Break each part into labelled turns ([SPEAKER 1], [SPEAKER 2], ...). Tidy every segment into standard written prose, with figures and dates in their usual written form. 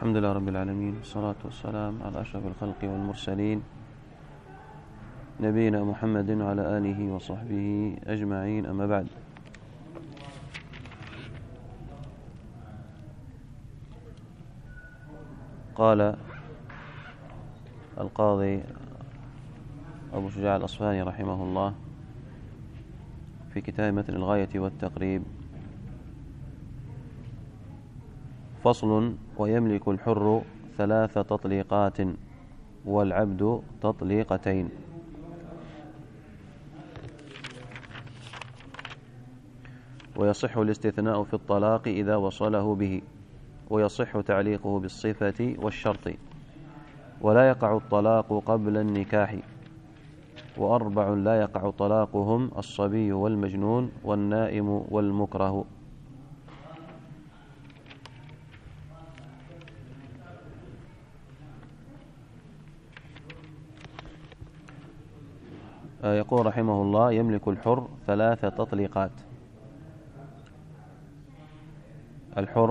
[SPEAKER 1] الحمد لله رب العالمين، والصلاة والسلام على أشرف الخلق والمرسلين نبينا محمد وعلى آله وصحبه أجمعين، أما بعد. قال القاضي أبو شجاع الأصفهاني رحمه الله في كتاب متن الغاية والتقريب: فصل: ويملك الحر 3 تطليقات والعبد تطليقتين. ويصح الاستثناء في الطلاق إذا وصله به، ويصح تعليقه بالصفة والشرط، ولا يقع الطلاق قبل النكاح. 4 لا يقع طلاقهم: الصبي والمجنون والنائم والمكره. يقول رحمه الله: يملك الحر 3 تطليقات. الحر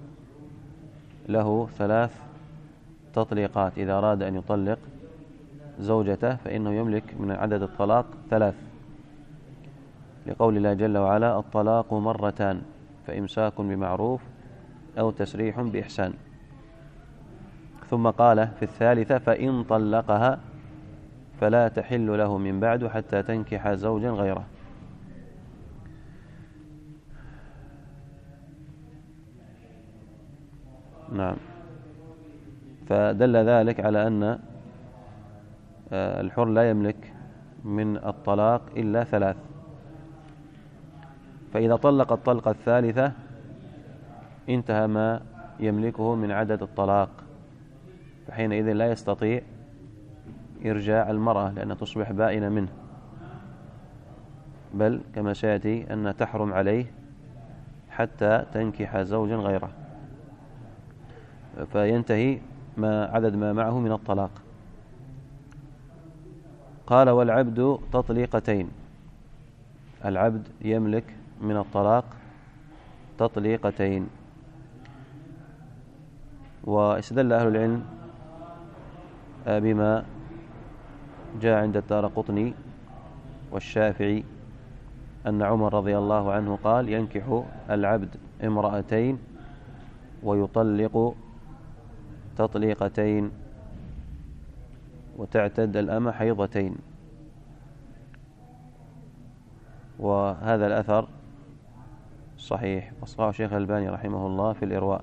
[SPEAKER 1] له 3 تطليقات، إذا أراد أن يطلق زوجته فإنه يملك من عدد الطلاق 3، لقول الله جل وعلا: الطلاق 2 فإمساك بمعروف أو تسريح بإحسان. ثم قال في الثالثة: فإن طلقها فلا تحل له من بعد حتى تنكح زوجا غيره. نعم، فدل ذلك على أن الحر لا يملك من الطلاق إلا 3، فإذا طلق الطلقة الثالثة انتهى ما يملكه من عدد الطلاق، فحينئذ لا يستطيع إرجاع المرأة لأنها تصبح بائنة منه، بل كما سيأتي أن تحرم عليه حتى تنكح زوجا غيره، فينتهي عدد ما معه من الطلاق. قال: والعبد تطليقتين. العبد يملك من الطلاق تطليقتين. واستدل أهل العلم بما جاء عند الدارقطني والشافعي أن عمر رضي الله عنه قال: ينكح العبد 2 ويطلق تطليقتين، وتعتد الأمة حيضتين. وهذا الأثر صحيح، وصححه الشيخ الألباني رحمه الله في الإرواء.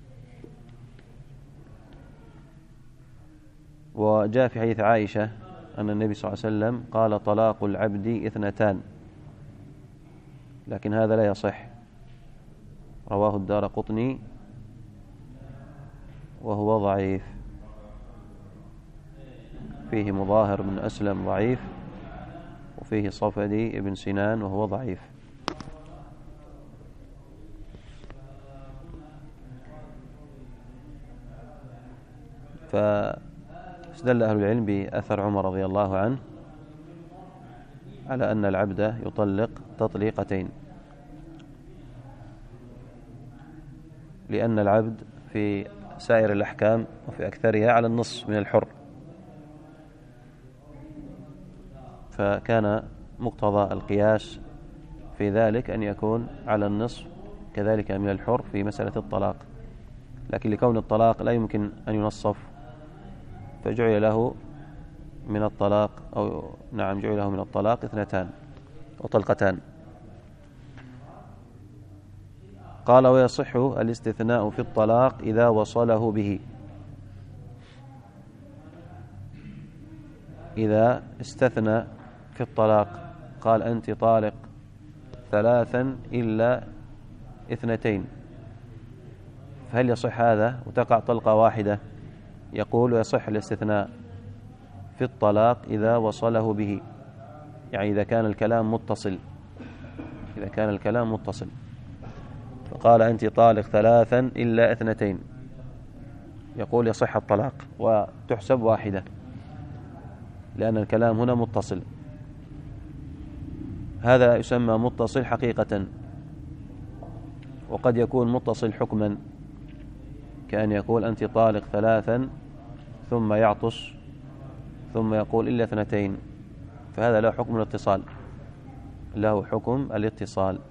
[SPEAKER 1] وجاء في حديث عائشة أن النبي صلى الله عليه وسلم قال: طلاق العبد 2، لكن هذا لا يصح، رواه الدارقطني وهو ضعيف، فيه مظاهر بن أسلم ضعيف، وفيه صفدي بن سنان وهو ضعيف. فاستدل أهل العلم بأثر عمر رضي الله عنه على أن العبد يطلق تطليقتين، لأن العبد في سائر الأحكام وفي أكثرها على النصف من الحر، فكان مقتضى القياس في ذلك أن يكون على النصف كذلك من الحر في مسألة الطلاق، لكن لكون الطلاق لا يمكن أن ينصف فجعل له من الطلاق جعل له من الطلاق 2 وطلقتان. قال: ويصح الاستثناء في الطلاق إذا وصله به. إذا استثنى في الطلاق قال: أنت طالق 3 إلا 2، فهل يصح هذا وتقع طلقة واحدة؟ يقول: ويصح الاستثناء في الطلاق إذا وصله به، يعني إذا كان الكلام متصل، فقال: أنت طالق 3 إلا 2، يقول: يصح الطلاق وتحسب واحدة، لأن الكلام هنا متصل. هذا يسمى متصل حقيقة، وقد يكون متصل حكما، كأن يقول أنت طالق ثلاثا ثم يعطش ثم يقول إلا اثنتين، فهذا له حكم الاتصال، له حكم الاتصال.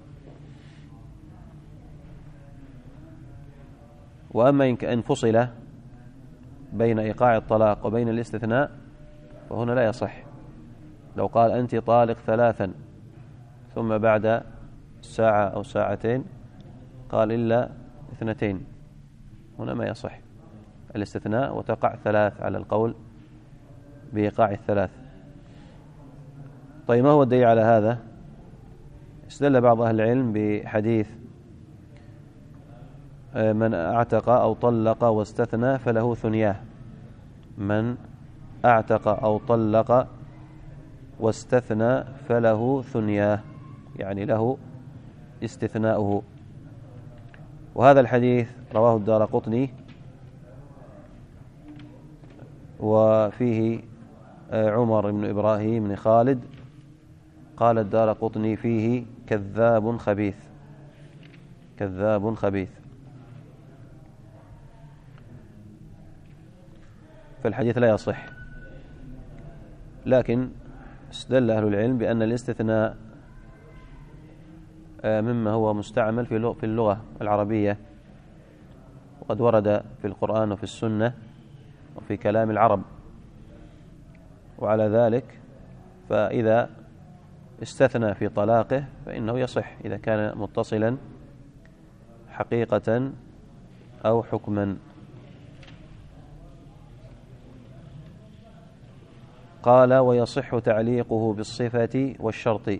[SPEAKER 1] وأما إن فصل بين إيقاع الطلاق وبين الاستثناء فهنا لا يصح. لو قال أنت طالق ثلاثا ثم بعد ساعة أو ساعتين قال إلا اثنتين، هنا ما يصح الاستثناء وتقع ثلاث على القول بإيقاع الثلاث. طيب ما هو الدليل على هذا؟ استدل بعض أهل العلم بحديث من أعتق أو طلق واستثنى فله ثنياه. من أعتق أو طلق واستثنى فله ثنياه، يعني له استثناؤه. وهذا الحديث رواه الدارقطني وفيه عمر بن إبراهيم بن خالد، قال الدارقطني فيه كذاب خبيث، كذاب خبيث. فالحديث لا يصح، لكن استدل أهل العلم بأن الاستثناء مما هو مستعمل في اللغة العربية، وقد ورد في القرآن وفي السنة وفي كلام العرب. وعلى ذلك فإذا استثنى في طلاقه فإنه يصح إذا كان متصلا حقيقة أو حكما. قال ويصح تعليقه بالصفة والشرط.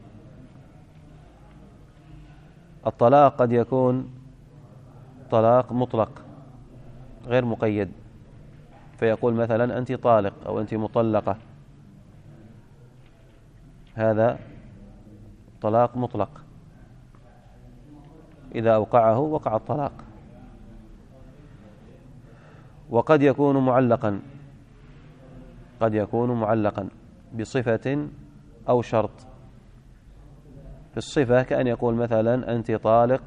[SPEAKER 1] الطلاق قد يكون طلاق مطلق غير مقيد، فيقول مثلا أنت طالق أو أنت مطلقة، هذا طلاق مطلق، إذا أوقعه وقع الطلاق. وقد يكون معلقا، قد يكون معلقا بصفة أو شرط. في الصفة كأن يقول مثلا أنت طالق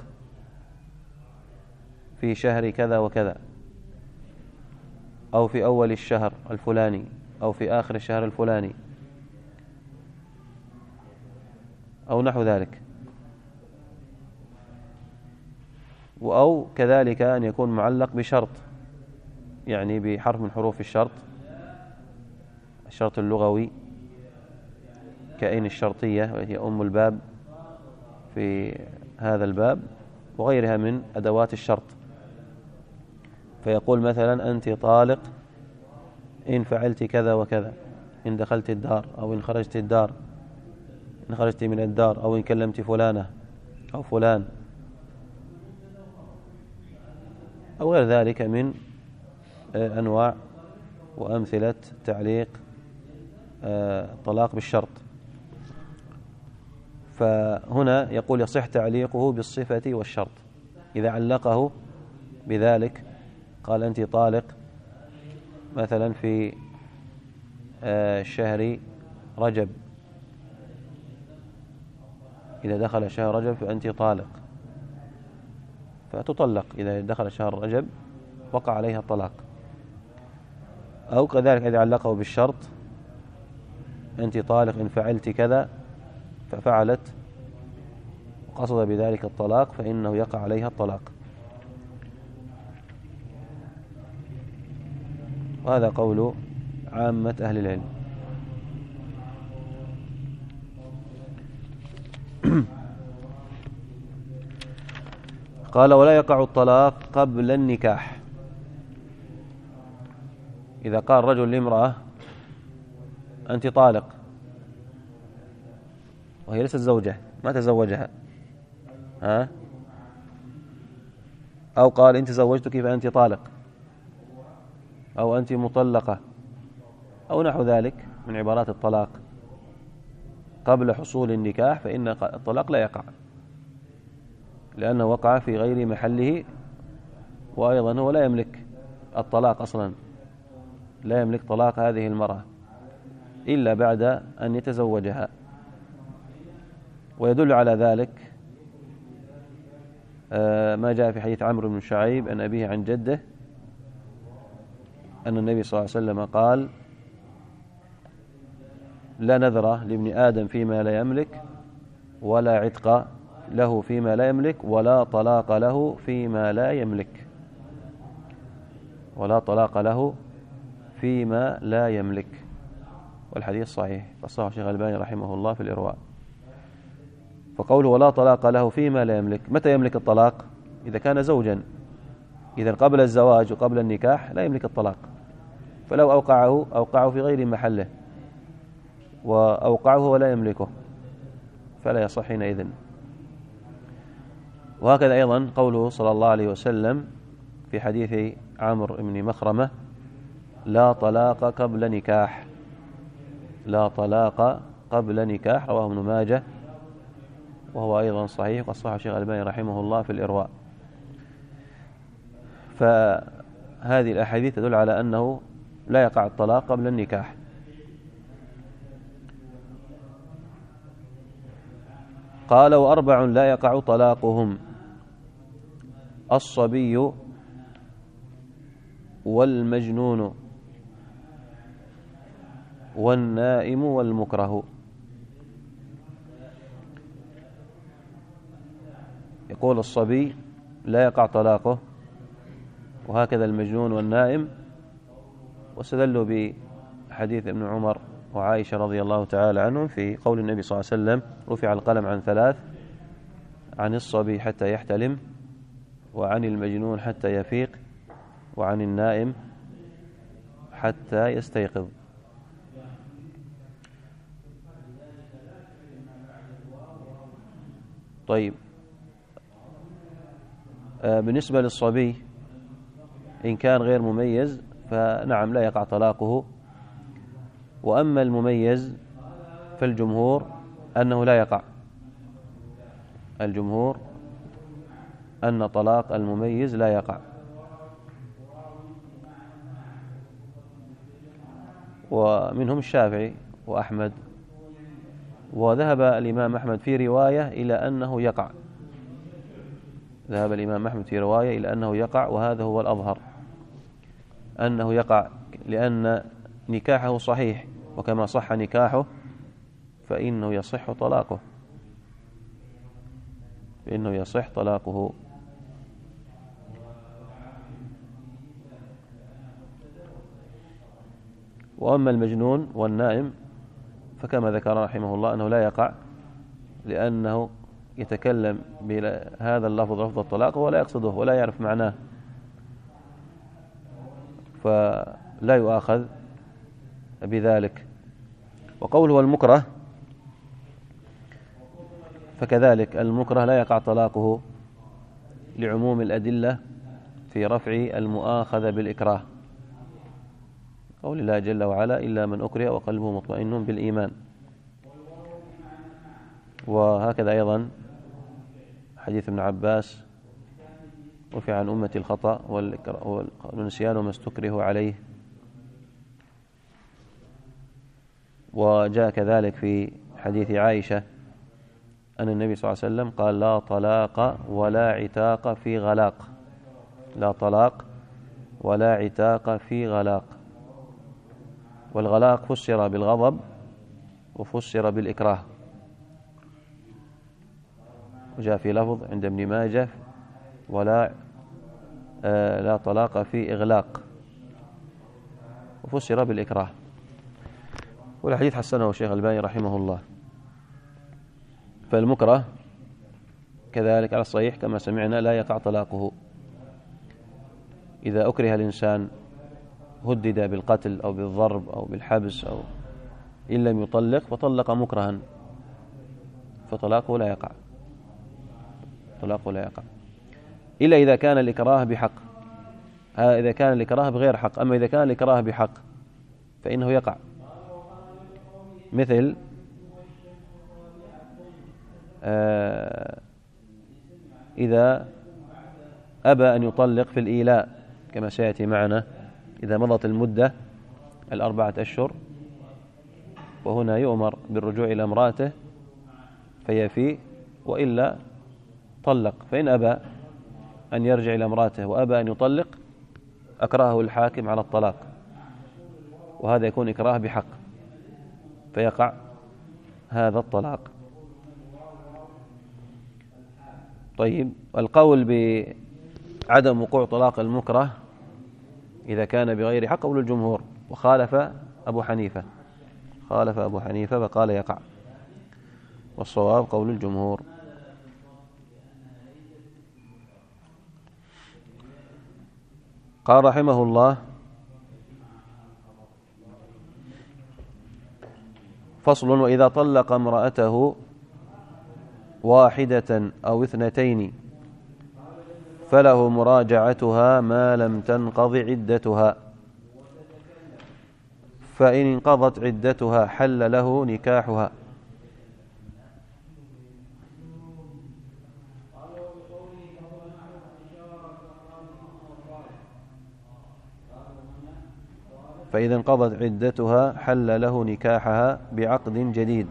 [SPEAKER 1] في شهر كذا وكذا، أو في أول الشهر الفلاني، أو في آخر الشهر الفلاني، أو نحو ذلك. أو كذلك أن يكون معلق بشرط، يعني بحرف من حروف الشرط، الشرط اللغوي كأين الشرطية وهي أم الباب في هذا الباب، وغيرها من أدوات الشرط. فيقول مثلا أنت طالق إن فعلت كذا وكذا، إن دخلت الدار أو إن خرجت الدار، إن خرجت من الدار، أو إن كلمت فلانة أو فلان، أو غير ذلك من أنواع وأمثلة تعليق طلاق بالشرط. فهنا يقول يصح تعليقه بالصفة والشرط. إذا علقه بذلك قال أنت طالق مثلا في شهر رجب، إذا دخل شهر رجب فأنت طالق، فتطلق إذا دخل شهر رجب وقع عليها الطلاق. أو كذلك إذا علقه بالشرط أنت طالق إن فعلت كذا ففعلت وقصد بذلك الطلاق فإنه يقع عليها الطلاق. وهذا قول عامة أهل العلم. قال ولا يقع الطلاق قبل النكاح. إذا قال رجل لامرأة أنت طالق وهي ليست زوجة، ما تزوجها، أو قال إن تزوجتك فأنت طالق، أو أنت مطلقة، أو نحو ذلك من عبارات الطلاق قبل حصول النكاح، فإن الطلاق لا يقع، لأنه وقع في غير محله. وأيضا هو لا يملك الطلاق أصلا، لا يملك طلاق هذه المرأة إلا بعد أن يتزوجها. ويدل على ذلك ما جاء في حديث عمرو بن شعيب عن أبيه عن جده أن النبي صلى الله عليه وسلم قال: لا نذر لابن آدم فيما لا يملك، ولا عتق له فيما لا يملك، ولا طلاق له فيما لا يملك. ولا طلاق له فيما لا يملك. والحديث صحيح، فصححه الشيخ الألباني رحمه الله في الإرواء. فقوله ولا طلاق له فيما لا يملك، متى يملك الطلاق؟ إذا كان زوجا. إذا قبل الزواج وقبل النكاح لا يملك الطلاق، فلو أوقعه في غير محله وأوقعه ولا يملكه فلا يصح حينئذ. وهكذا أيضا قوله صلى الله عليه وسلم في حديث عمرو بن مخرمة: لا طلاق قبل نكاح. لا طلاق قبل نكاح، رواه ابن ماجه وهو أيضا صحيح، وصححه الشيخ الألباني رحمه الله في الإرواء. فهذه الأحاديث تدل على أنه لا يقع الطلاق قبل النكاح. قال: وأربع لا يقع طلاقهم: الصبي، والمجنون، والنائم، والمكره. يقول الصبي لا يقع طلاقه، وهكذا المجنون والنائم، واستدلوا بحديث ابن عمر وعائشة رضي الله تعالى عنهم في قول النبي صلى الله عليه وسلم: رفع القلم عن ثلاث: عن الصبي حتى يحتلم، وعن المجنون حتى يفيق، وعن النائم حتى يستيقظ. طيب، بالنسبة للصبي إن كان غير مميز فنعم لا يقع طلاقه. وأما المميز فالجمهور أنه لا يقع. الجمهور أن طلاق المميز لا يقع. ومنهم الشافعي وأحمد. وذهب الإمام أحمد في رواية إلى أنه يقع. ذهب الإمام أحمد في رواية إلى أنه يقع، وهذا هو الأظهر، أنه يقع، لأن نكاحه صحيح، وكما صح نكاحه فإنه يصح طلاقه. وأما المجنون والنائم فكما ذكر رحمه الله أنه لا يقع، لأنه يتكلم بهذا اللفظ، لفظ الطلاق، ولا يقصده ولا يعرف معناه، فلا يؤاخذ بذلك. وقوله المكره فكذلك المكره لا يقع طلاقه لعموم الأدلة في رفع المؤاخذة بالإكراه، قول الله جل وعلا: إلا من أكره وقلبه مطمئن بالإيمان. وهكذا أيضا حديث ابن عباس: رفع عن أمتي الخطأ والنسيان وما استكره عليه. وجاء كذلك في حديث عائشة أن النبي صلى الله عليه وسلم قال: لا طلاق ولا عتاق في غلاق. لا طلاق ولا عتاق في غلاق. والغلاق فسر بالغضب وفسر بالإكراه. وجاء في لفظ عند ابن ماجه: لا طلاق في إغلاق، وفسر بالإكراه. والحديث حسنه الشيخ الألباني رحمه الله. فالمكره كذلك على الصحيح كما سمعنا لا يقع طلاقه. إذا أكره الإنسان هدد بالقتل أو بالضرب أو بالحبس، أو إن لم يطلق فطلق مكرها، فطلاقه لا يقع. إلا إذا كان الإكراه بحق. إذا كان الإكراه بغير حق. أما إذا كان الإكراه بحق فإنه يقع. مثل إذا أبى أن يطلق في الإيلاء كما سيأتي معنا، إذا مضت المدة 4 أشهر، وهنا يؤمر بالرجوع إلى امرأته فيفي، وإلا طلق. فإن أبى أن يرجع إلى امرأته وأبى أن يطلق أكرهه الحاكم على الطلاق، وهذا يكون إكراه بحق فيقع هذا الطلاق. طيب، القول بعدم وقوع طلاق المكره إذا كان بغير حق قول الجمهور، وخالف أبو حنيفة، فقال يقع، والصواب قول الجمهور. قال رحمه الله: فصل: وإذا طلق امرأته واحدة أو اثنتين فله مراجعتها ما لم تنقض عدتها، فإن انقضت عدتها حل له نكاحها. فإذا انقضت عدتها حل له نكاحها بعقد جديد،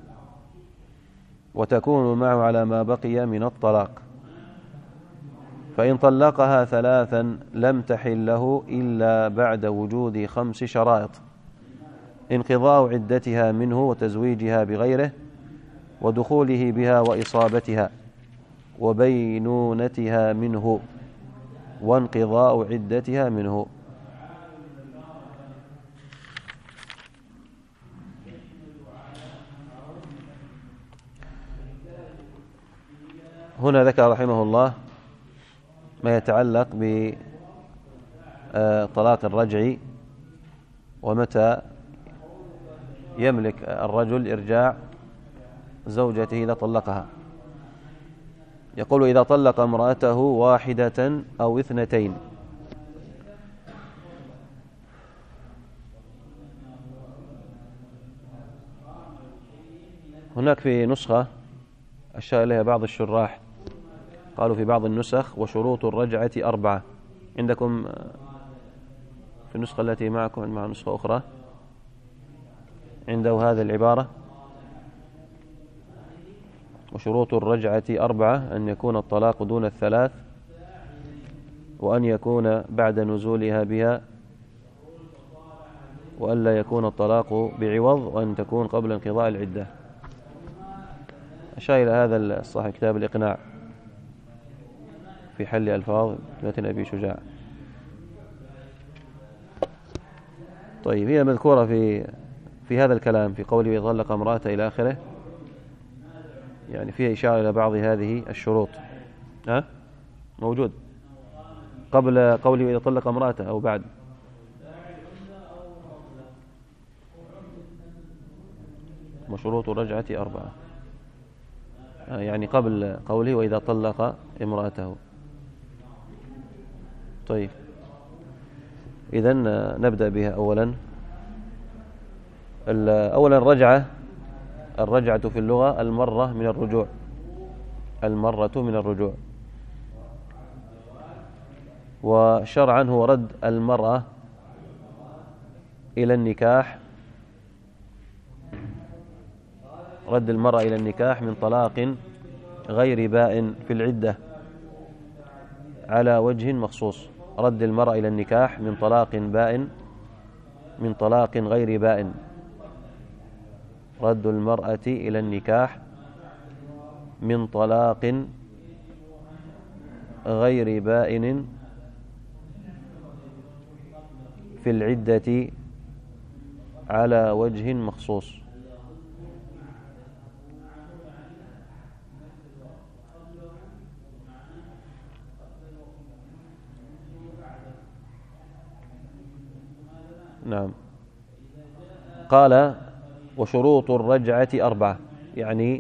[SPEAKER 1] وتكون معه على ما بقي من الطلاق. فإن طلقها ثلاثا لم تحل له إلا بعد وجود 5 شرائط: انقضاء عدتها منه وتزويجها بغيره ودخوله بها وإصابتها وبينونتها منه وانقضاء عدتها منه. هنا ذكر رحمه الله ما يتعلق بطلاق الرجع، ومتى يملك الرجل إرجاع زوجته إذا طلقها. يقول: إذا طلق امرأته واحدة أو اثنتين. هناك في نسخة أشار إليها بعض الشراح، قالوا في بعض النسخ: وشروط الرجعة 4. عندكم في النسخة التي معكم مع نسخة أخرى عنده هذه العبارة: وشروط الرجعة 4: أن يكون الطلاق دون 3، وأن يكون بعد نزولها بها، وأن لا يكون الطلاق بعوض، وأن تكون قبل انقضاء العدة. أشار إلى هذا صاحب كتاب الإقناع في حل ألفاظ متن أبي شجاع. طيب، هي مذكورة في هذا الكلام في قوله: يطلق امرأته إلى آخره، يعني فيها إشارة إلى بعض هذه الشروط. موجود قبل قوله: إذا طلق امرأته أو بعد؟ وشروط الرجعة 4، يعني قبل قوله: وإذا طلق امرأته. طيب، إذن نبدأ بها أولا. الرجعة في اللغة المرة من الرجوع، وشرعا هو رد المرأة إلى النكاح من طلاق غير بائن في العدة على وجه مخصوص. رد المرأة إلى النكاح من طلاق غير بائن. رد المرأة إلى النكاح من طلاق غير بائن في العدة على وجه مخصوص. نعم. قال: وشروط الرجعة 4، يعني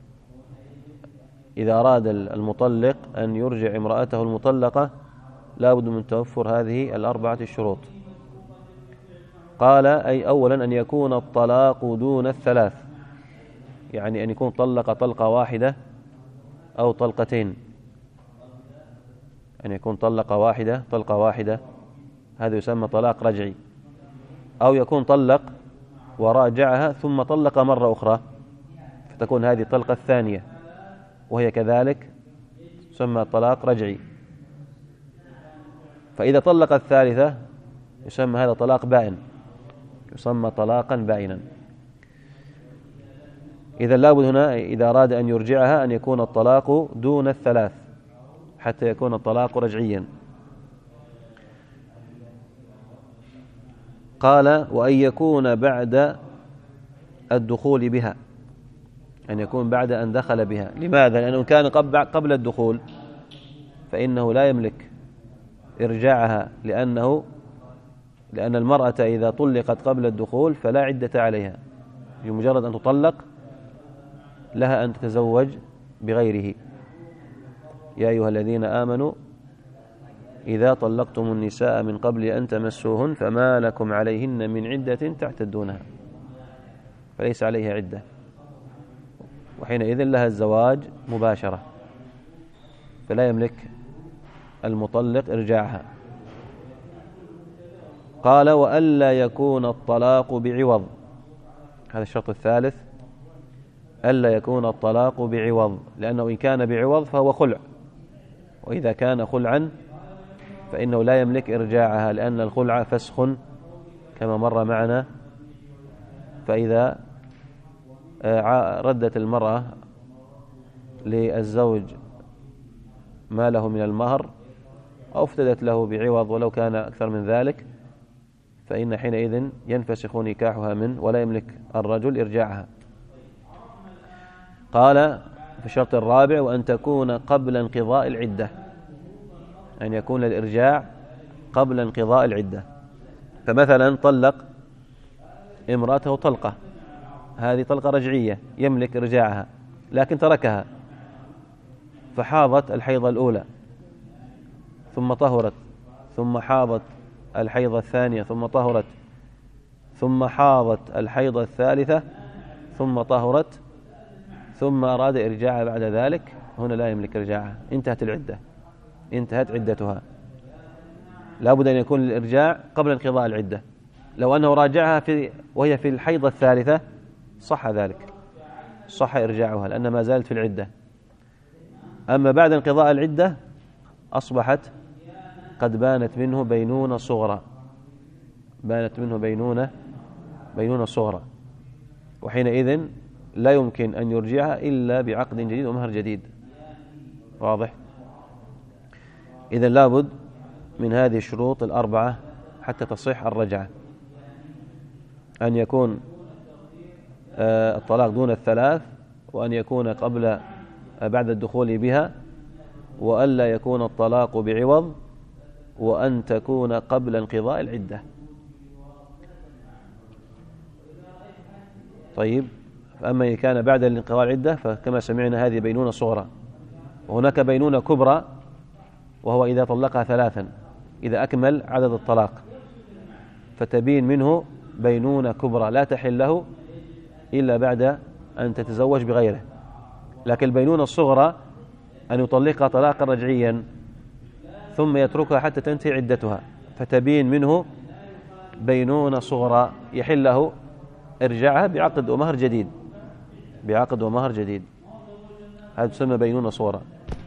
[SPEAKER 1] إذا أراد المطلق أن يرجع امرأته المطلقة لا بد من توفر هذه 4 الشروط. قال: أي أولا أن يكون الطلاق دون 3، يعني أن يكون طلق طلقة واحدة أو طلقتين. أن يكون طلقة واحدة، هذا يسمى طلاق رجعي. أو يكون طلق وراجعها ثم طلق مرة أخرى، فتكون هذه الطلقة الثانية، وهي كذلك تسمى طلاق رجعي. فإذا طلق الثالثة يسمى هذا طلاق بائن، يسمى طلاقا بائنا. إذا لابد هنا إذا أراد أن يرجعها أن يكون الطلاق دون الثلاث حتى يكون الطلاق رجعيا. قال وأن يكون بعد الدخول بها، أن يكون بعد أن دخل بها. لماذا؟ لأنه كان قبل الدخول فإنه لا يملك إرجاعها، لأن المرأة إذا طلقت قبل الدخول فلا عدة عليها، بمجرد أن تطلق لها أن تتزوج بغيره. يا أيها الذين آمنوا إذا طلقتم النساء من قبل أن تمسوهن فما لكم عليهن من عدة تعتدونها، فليس عليها عدة، وحينئذ لها الزواج مباشرة، فلا يملك المطلق إرجاعها. قال وألا يكون الطلاق بعوض، هذا الشرط الثالث، ألا يكون الطلاق بعوض، لأنه إن كان بعوض فهو خلع، وإذا كان خلعا فإنه لا يملك إرجاعها، لأن الخلع فسخ كما مر معنا. فإذا ردت المرأة للزوج ما له من المهر أو افتدت له بعوض ولو كان أكثر من ذلك، فإن حينئذ ينفسخ نكاحها منه ولا يملك الرجل إرجاعها. قال في الشرط الرابع وأن تكون قبل انقضاء العدة، أن يكون الإرجاع قبل انقضاء العدة. فمثلا طلق امرأته طلقة، هذه طلقة رجعية يملك إرجاعها، لكن تركها فحاضت الحيضة الأولى ثم طهرت، ثم حاضت الحيضة الثانية ثم طهرت، ثم حاضت الحيضة الثالثة ثم طهرت، ثم أراد إرجاعها بعد ذلك، هنا لا يملك إرجاعها، انتهت العدة، انتهت عدتها. لا بد أن يكون الإرجاع قبل انقضاء العدة. لو أنه راجعها وهي في الحيضة الثالثة صح ذلك، صح إرجاعها لأن ما زالت في العدة. أما بعد انقضاء العدة أصبحت قد بانت منه بينونة صغرى، بانت منه بينونة صغرى، وحينئذ لا يمكن أن يرجعها إلا بعقد جديد ومهر جديد. واضح؟ إذن لابد من هذه الشروط الأربعة حتى تصح الرجعة: أن يكون الطلاق دون الثلاث، وأن يكون بعد الدخول بها، وألا يكون الطلاق بعوض، وأن تكون قبل انقضاء العدة. طيب، فأما إن كان بعد انقضاء العدة فكما سمعنا هذه بينونة صغرى، وهناك بينونة كبرى وهو إذا طلقها ثلاثا، إذا أكمل عدد الطلاق فتبين منه بينونة كبرى لا تحل له إلا بعد أن تتزوج بغيره. لكن البينونة الصغرى أن يطلقها طلاقا رجعيا ثم يتركها حتى تنتهي عدتها، فتبين منه بينونة صغرى يحل له إرجاعها بعقد ومهر جديد، بعقد ومهر جديد، هذا تسمى بينونة صغرى.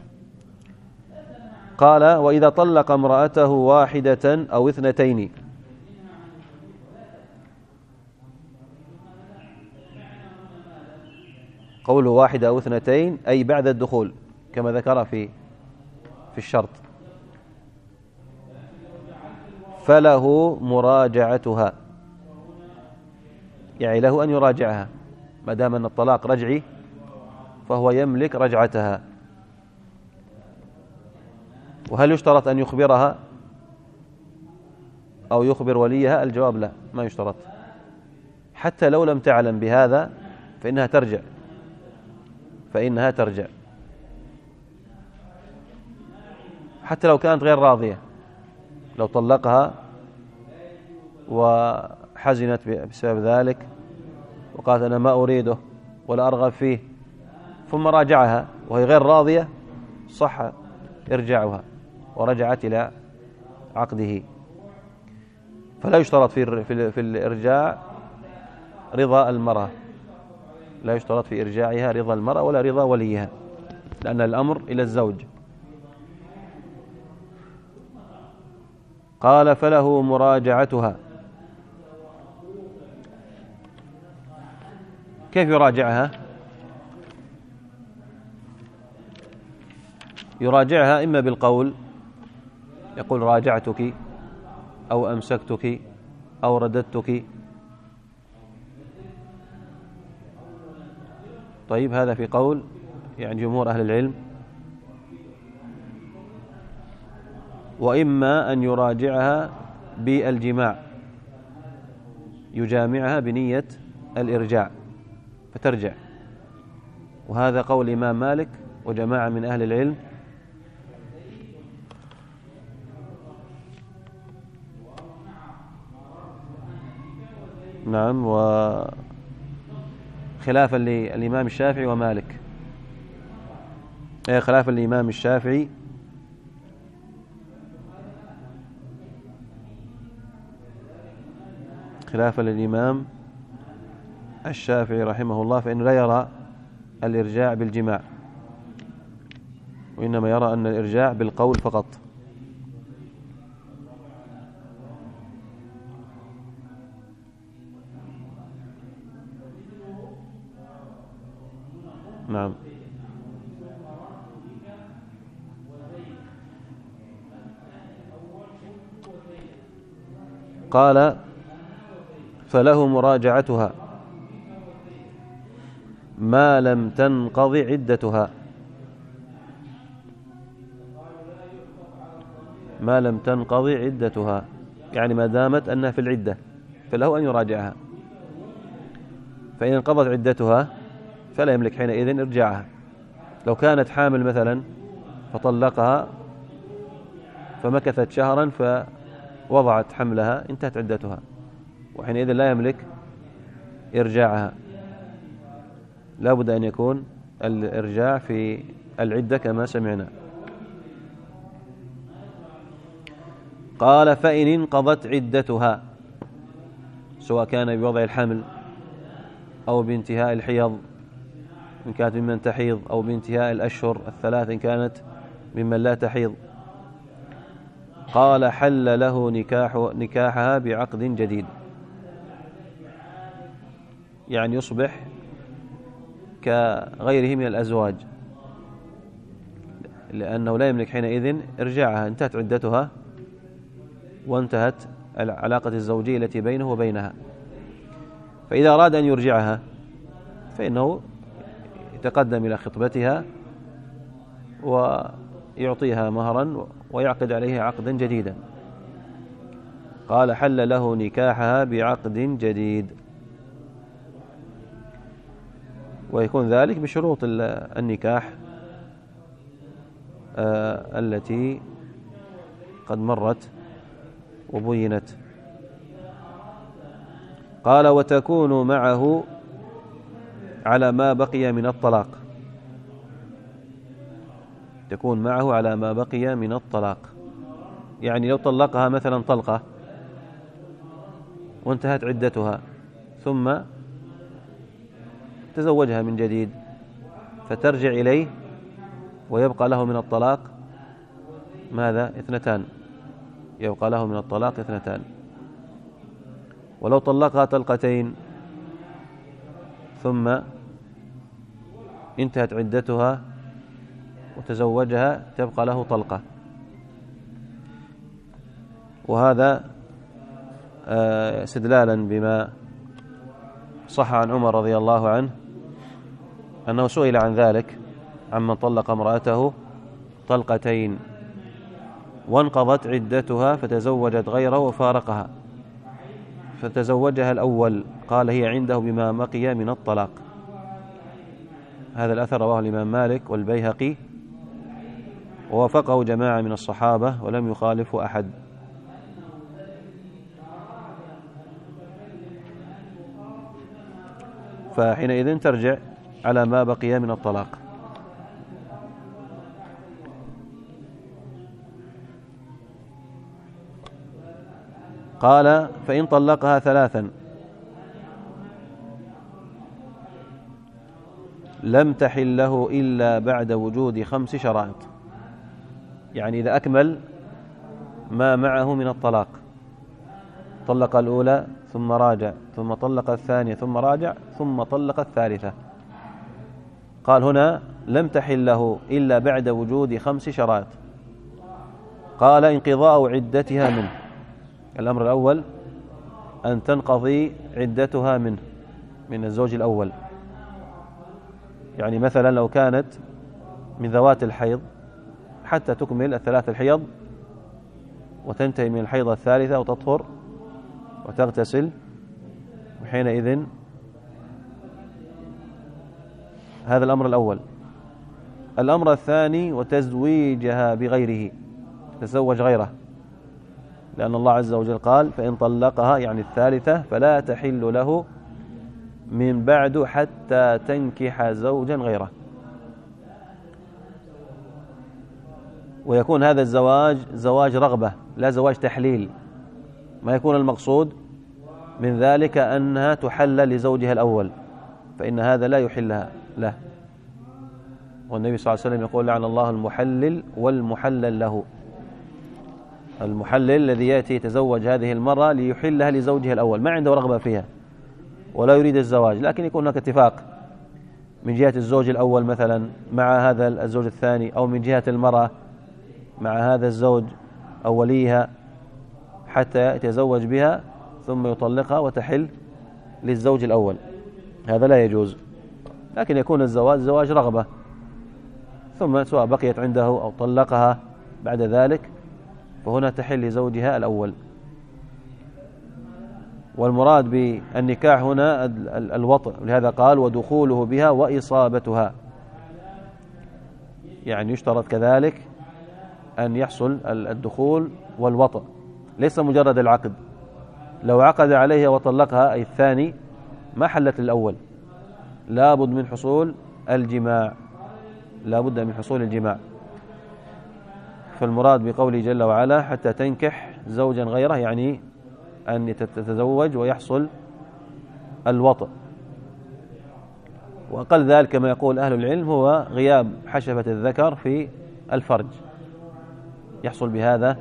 [SPEAKER 1] قال وإذا طلق امرأته واحدة أو اثنتين، قوله واحدة أو اثنتين أي بعد الدخول كما ذكر في الشرط، فله مراجعتها، يعني له أن يراجعها ما دام أن الطلاق رجعي فهو يملك رجعتها. وهل يشترط أن يخبرها أو يخبر وليها؟ الجواب لا، ما يشترط، حتى لو لم تعلم بهذا فإنها ترجع، فإنها ترجع حتى لو كانت غير راضية. لو طلقها وحزنت بسبب ذلك وقالت أنا ما أريده ولا أرغب فيه، ثم راجعها وهي غير راضية، صح إرجاعها ورجعت إلى عقده. فلا يشترط في الإرجاع رضا المرأة، لا يشترط في إرجاعها رضا المرأة ولا رضا وليها، لأن الأمر إلى الزوج. قال فله مراجعتها، كيف يراجعها؟ يراجعها إما بالقول، يقول راجعتك أو أمسكتك أو رددتك. طيب هذا في قول يعني جمهور أهل العلم. وإما أن يراجعها بالجماع، يجامعها بنية الإرجاع فترجع، وهذا قول الإمام مالك وجماعة من أهل العلم. نعم، وخلافا للإمام الشافعي ومالك، خلافا للإمام الشافعي خلافا للإمام الشافعي رحمه الله، فإنه لا يرى الإرجاع بالجماع، وإنما يرى أن الإرجاع بالقول فقط. نعم. قال فله مراجعتها ما لم تنقض عدتها. ما لم تنقض عدتها يعني ما دامت أنها في العدة فله أن يراجعها، فإن انقضت عدتها فلا يملك حينئذ إرجاعها. لو كانت حامل مثلا فطلقها فمكثت شهرا فوضعت حملها انتهت عدتها، وحينئذ لا يملك إرجاعها. لا بد أن يكون الإرجاع في العدة كما سمعنا. قال فإن انقضت عدتها، سواء كان بوضع الحمل أو بانتهاء الحيض إن كانت ممن تحيض، أو بانتهاء الأشهر الثلاث إن كانت ممن لا تحيض، قال حل له نكاحها بعقد جديد، يعني يصبح كغيره من الأزواج، لأنه لا يملك حينئذ إرجاعها، انتهت عدتها وانتهت العلاقة الزوجية التي بينه وبينها. فإذا أراد أن يرجعها فإنه يتقدم إلى خطبتها ويعطيها مهرا ويعقد عليها عقدا جديدا. قال حل له نكاحها بعقد جديد، ويكون ذلك بشروط النكاح التي قد مرت وبينت. قال وتكون معه على ما بقي من الطلاق، تكون معه على ما بقي من الطلاق، يعني لو طلقها مثلا طلقة وانتهت عدتها ثم تزوجها من جديد فترجع إليه ويبقى له من الطلاق ماذا؟ 2، يبقى له من الطلاق 2. ولو طلقها طلقتين ثم انتهت عدتها وتزوجها تبقى له طلقة. وهذا استدلالا بما صح عن عمر رضي الله عنه أنه سئل عن ذلك عمن طلق امرأته طلقتين وانقضت عدتها فتزوجت غيره وفارقها، فتزوجها الأول، قال هي عنده بما بقي من الطلاق. هذا الأثر رواه الإمام مالك والبيهقي، ووافقه جماعة من الصحابة ولم يخالفه أحد. فحينئذ ترجع على ما بقي من الطلاق. قال فإن طلقها 3 لم تحل له إلا بعد وجود 5 شرائط، يعني إذا أكمل ما معه من الطلاق طلق الأولى ثم راجع، ثم طلق الثانية ثم راجع، ثم طلق الثالثة. قال هنا لم تحل له إلا بعد وجود 5 شرائط. قال انقضاء عدتها منه. الأمر الأول أن تنقضي عدتها منه، من الزوج الأول. يعني مثلا لو كانت من ذوات الحيض حتى تكمل 3 الحيض وتنتهي من الحيضة الثالثة وتطهر وتغتسل، وحينئذ هذا الأمر الأول. الأمر الثاني وتزويجها بغيره، تزوج غيره، لأن الله عز وجل قال فإن طلقها يعني الثالثة فلا تحل له من بعد حتى تنكح زوجا غيره. ويكون هذا الزواج زواج رغبة لا زواج تحليل، ما يكون المقصود من ذلك أنها تحل لزوجها الأول، فإن هذا لا يحلها له. والنبي صلى الله عليه وسلم يقول لعن الله المحلل والمحلل له. المحلل الذي يأتي يتزوج هذه المرأة ليحلها لزوجها الأول، ما عنده رغبة فيها ولا يريد الزواج، لكن يكون هناك اتفاق من جهة الزوج الأول مثلا مع هذا الزوج الثاني، أو من جهة المرأة مع هذا الزوج أو وليها، حتى يتزوج بها ثم يطلقها وتحل للزوج الأول. هذا لا يجوز، لكن يكون الزواج زواج رغبة، ثم سواء بقيت عنده أو طلقها بعد ذلك فهنا تحل لزوجها الأول. والمراد بالنكاح هنا الوطء، لهذا قال ودخوله بها وإصابتها، يعني يشترط كذلك أن يحصل الدخول والوطء، ليس مجرد العقد. لو عقد عليها وطلقها أي الثاني ما حلت الأول، لابد من حصول الجماع، لابد من حصول الجماع. فالمراد بقوله جل وعلا حتى تنكح زوجا غيره، يعني أن تتزوج ويحصل الوطء. وأقل ذلك كما يقول أهل العلم هو غياب حشفة الذكر في الفرج، يحصل بهذا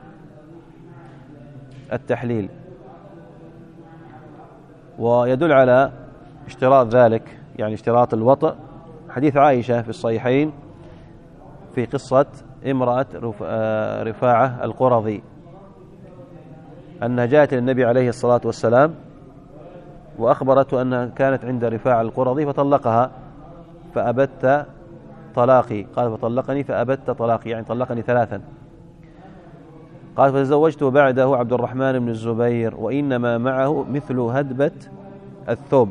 [SPEAKER 1] التحليل. ويدل على اشتراط ذلك، يعني اشتراط الوطء، حديث عائشة في الصحيحين في قصة امرأة رفاعة القرظي، أنها جاءت للنبي عليه الصلاة والسلام وأخبرته أنها كانت عند رفاعة القرظي فطلقها فأبت طلاقي، قال فطلقني فأبت طلاقي، يعني طلقني 3. قال فتزوجت بعده عبد الرحمن بن الزبير وإنما معه مثل هدبة الثوب.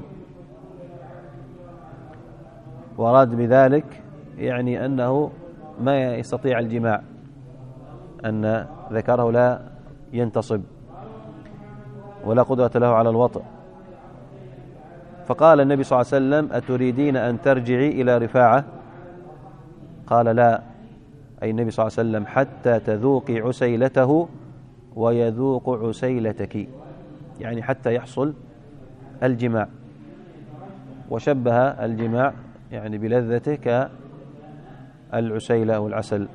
[SPEAKER 1] وأراد بذلك يعني أنه ما يستطيع الجماع، أن ذكره لا ينتصب ولا قدرة له على الوطء. فقال النبي صلى الله عليه وسلم أتريدين أن ترجعي إلى رفاعة؟ قال لا، أي النبي صلى الله عليه وسلم حتى تذوقي عسيلته ويذوق عسيلتك، يعني حتى يحصل الجماع. وشبه الجماع يعني بلذته كالعسيلة والعسل.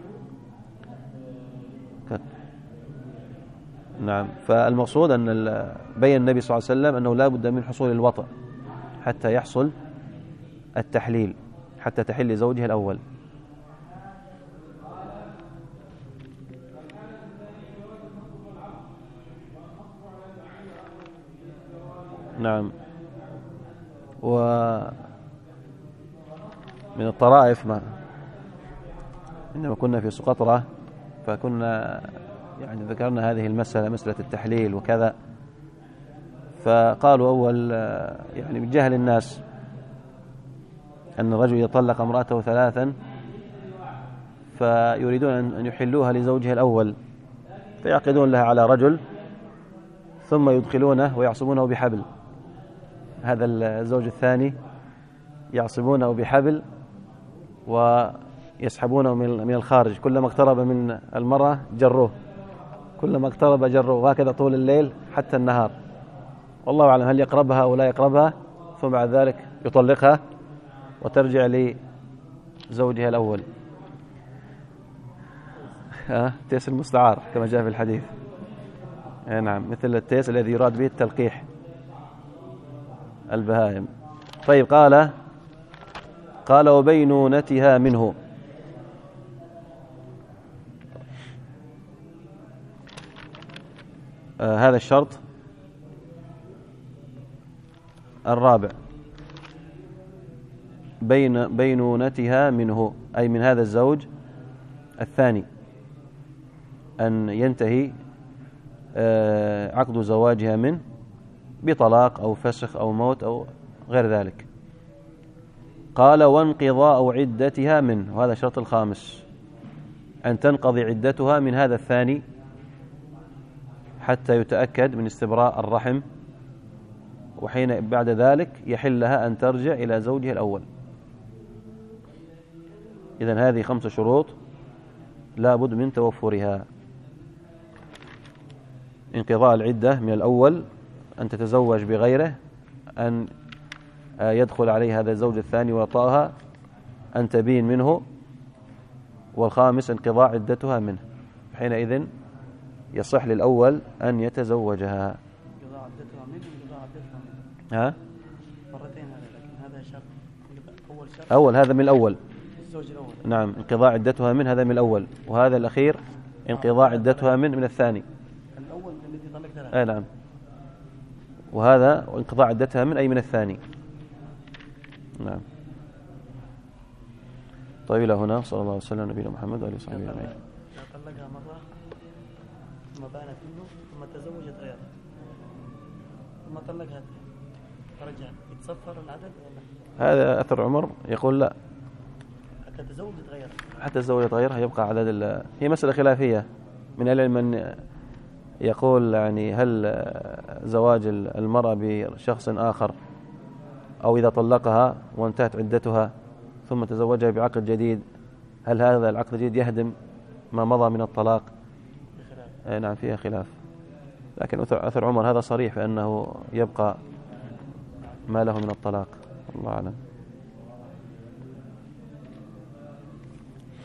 [SPEAKER 1] نعم. فالمقصود أن بين النبي صلى الله عليه وسلم أنه لا بد من حصول الوطء حتى يحصل التحليل، حتى تحل زوجها الأول. نعم. ومن الطرائف إنما كنا في سقطرى فكنا يعني ذكرنا هذه المسألة، مسألة التحليل وكذا، فقالوا أول يعني من جهل الناس أن الرجل يطلق امرأته 3 فيريدون أن يحلوها لزوجها الأول، فيعقدون لها على رجل ثم يدخلونه ويعصبونه بحبل، هذا الزوج الثاني يعصبونه بحبل ويسحبونه من الخارج، كلما اقترب من المرأة جروه، كلما اقترب جروه، وهكذا طول الليل حتى النهار. والله أعلم هل يقربها أو لا يقربها، ثم بعد ذلك يطلقها وترجع لزوجها الأول. تيس المستعار كما جاء في الحديث. نعم، مثل التيس الذي يراد به التلقيح البهائم. طيب، قال وبينونتها منه. هذا الشرط الرابع، بينونتها منه، أي من هذا الزوج الثاني، أن ينتهي عقد زواجها منه بطلاق أو فسخ أو موت أو غير ذلك. قال وانقضاء عدتها منه، وهذا الشرط الخامس، أن تنقضي عدتها من هذا الثاني حتى يتأكد من استبراء الرحم، وحين بعد ذلك يحل لها أن ترجع إلى زوجها الأول. إذن هذه 5 شروط لا بد من توفرها: انقضاء العدة من الأول، أن تتزوج بغيره، أن يدخل عليه هذا الزوج الثاني ويطأها، أن تبين منه، والخامس انقضاء عدتها منه. حينئذ يصح للأول أن يتزوجها.
[SPEAKER 2] انقضاء عدتها منه، انقضاء عدتها منه مرتين هذا، لكن هذا شرط أول شرط.
[SPEAKER 1] أول، هذا من الأول.
[SPEAKER 2] الزوج الأول.
[SPEAKER 1] نعم، انقضاء عدتها من، هذا من الأول، وهذا الأخير انقضاء عدتها من الثاني.
[SPEAKER 2] الأول الذي طلقت له.
[SPEAKER 1] نعم، وهذا انقضاء عدتها من، أي من الثاني. نعم. طيب، إلى هنا، صلى الله عليه وسلم نبينا محمد وآله وصحبه أجمعين.
[SPEAKER 2] طلقها مرة ثم بانت منه ثم تزوجت غيره ثم طلقها فرجع، يتصفر العدد ولا؟
[SPEAKER 1] هذا أثر عمر يقول لا،
[SPEAKER 2] حتى تزوجت غيره،
[SPEAKER 1] حتى تزوجت غيرها يبقى عدد هي مسألة خلافية من العلم، من يقول يعني هل زواج المرأة بشخص آخر أو إذا طلقها وانتهت عدتها ثم تزوجها بعقد جديد، هل هذا العقد الجديد يهدم ما مضى من الطلاق؟ نعم، فيها خلاف، لكن أثر عمر هذا صريح فإنه يبقى ما له من الطلاق. الله أعلم.